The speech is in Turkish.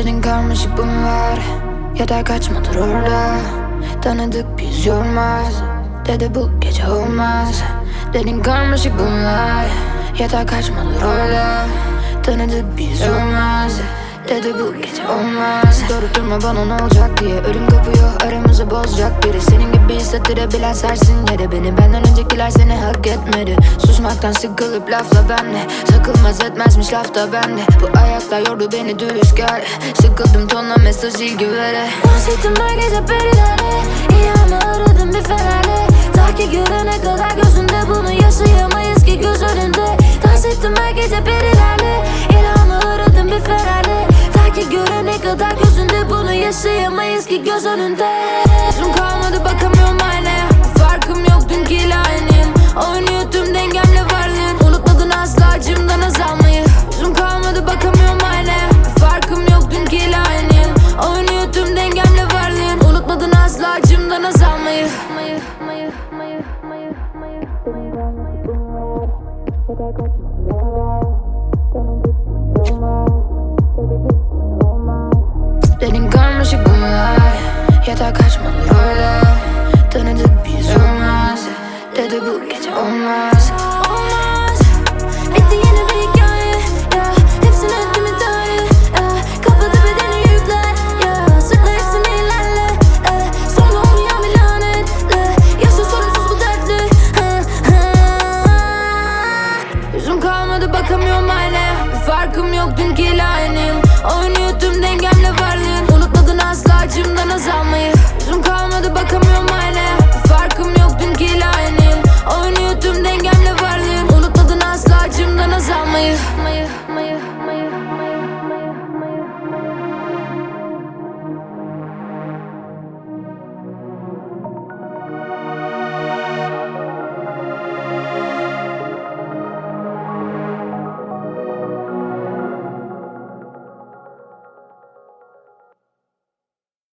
Dedin karmaşık bunlar, yeter kaçmadır orada. Tanıdık biz yormaz, dedi bu gece olmaz. Dedin karmaşık bunlar, yeter kaçmadır orada. Tanıdık biz yormaz, dedi bu gece olmaz. Sorup durma bana ne olacak diye, ölüm kapıyor aramızı bozacak biri. Senin gibi hissettirebilen sersin yere beni. Benden öncekiler seni hak etmedi. Susmaktan sıkılıp lafla benle, sakılmaz etmezmiş lafta bende. Bu ayaklar yordu beni dürüst gel. Sıkıldım tonla mesaj ilgi vere. Bahsettim her gece perilerle, İlhamı aradım bir fenerle. Ta ki görene kadar gözünde bunu yaşayamayız ki göz önünde. Dans ettim her gece perilerle, İlhamı aradım bir fenerle. Ta ki görene kadar gözünde bunu yaşayamayız ki göz önünde. Yüzüm kalmadı bakamıyorum aynaya, farkım yok dünkü aynıyım. Oynuyor tüm dengemle varlığın, unutmadın asla acımdan azalmayı. Yüzüm kalmadı bakamıyorum aynaya, farkım yok dünkü aynıyım. Oynuyor tüm dengemle varlığın, unutmadın asla acımdan azalmayı. Dedin karmaşık bunlar, yeter kaçmadır orada. Tanıdık biz olmaz, dedi bu gece olmaz. Olmaz, bitti yeni bir hikaye ya. Hepsini ettim iddiayı ya. Kapadı bedeni yükler ya. Sırtla hepsini ilerle sonra olmayan bir lanetle. Yaşa sorunsuz bu dertli Yüzüm kalmadı bakamıyorum aynaya, farkım yok dünkü